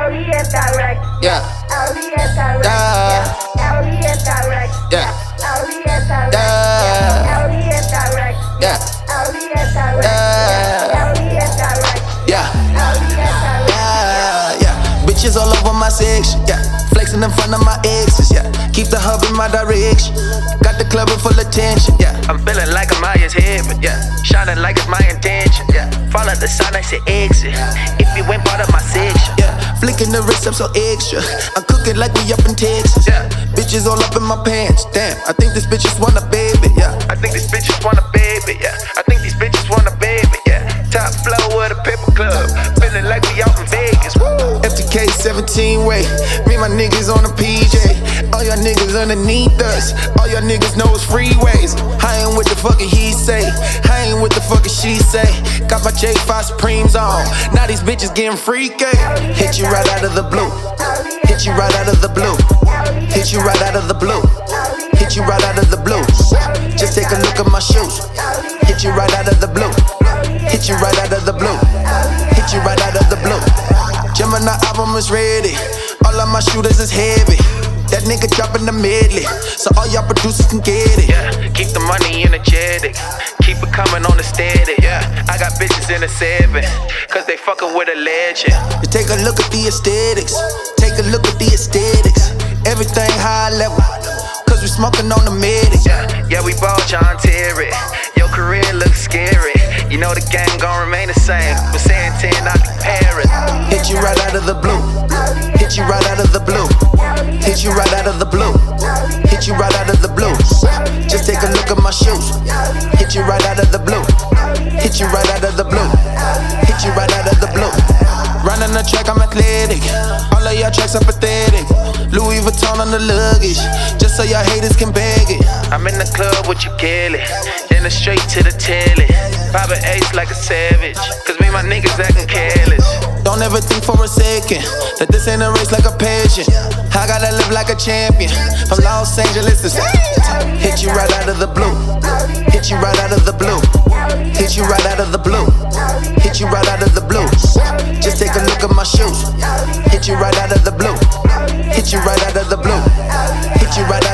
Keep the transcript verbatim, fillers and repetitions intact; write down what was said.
Elliot direct. Yeah. Elliot direct. Yeah. Elliot direct. Yeah. Elliot direct. Yeah. Elliot direct. Yeah. Elliot direct. Yeah. Elliot direct. Yeah. Elliot direct. Yeah. Yeah. Bitches all over my section. Yeah. Flexing in front of my exes. Yeah. Keep the hub in my direction. Got the club in full attention. Yeah. I'm feeling like I'm high as heaven. Yeah. Shining like it's my intention. Yeah. Follow the sign, I say exit. If you ain't part of my section. Yeah. Flicking the wrist up so extra. I'm cooking like we up in Texas. Yeah. Bitches all up in my pants. Damn. I think this bitch just want a baby. Yeah. I think this bitch just want a baby. Yeah. I think these bitches want a baby. Yeah. Top flow of the paper club. Feeling like we out in Vegas. Woo. F T K seventeen way. Me and my niggas on the P J. All y'all niggas underneath us. All y'all niggas know it's freeways. I ain't with the fucking he say. I ain't with the fucking she say. Got my J five Supremes on. Now these bitches getting freaky. Hit you right out of the blue. Hit you right out of the blue. Hit you right out of the blue. Hit you right out of the blue. Just take a look at my shoes. Hit you right out of the blue. Hit you right out of the blue. Hit you right out of the blue. Gemini album is ready. All of my shooters is heavy. That nigga dropping the medley, so all y'all producers can get it. Yeah, keep the money energetic. Keep it coming on the steady. Yeah, I got bitches in the seven, cause they fucking with a legend. You take a look at the aesthetics. Take a look at the aesthetics. Everything high level, cause we smoking on the medic. Yeah, yeah, we ball John Terry. Your career looks scary. You know the gang gon' remain the same. We're saying ten, not the Paris. Hit you right out of the blue. Hit you right out of the blue. Hit you right out of the blue. Hit you right out of the blue. Just take a look at my shoes. Hit you right out of the blue. Hit you right out of the blue. Hit you right out of the blue. Running the track, I'm athletic. All of y'all tracks are pathetic. Louis Vuitton on the luggage, just so y'all haters can bag it. I'm in the club with you, Kelly. Then it's straight to the telly. Poppin' ace like a savage, cause me and my niggas actin' careless. Don't ever think for a second that this ain't a race like a pageant. I gotta live like a champion. From Los Angeles to hit you right out of the blue. Hit you right out of the blue. Hit you right out of the blue. Hit you right out of the blue. Just take a look at my shoes. Hit you right out of the blue. Hit you right out of the blue. Hit you right out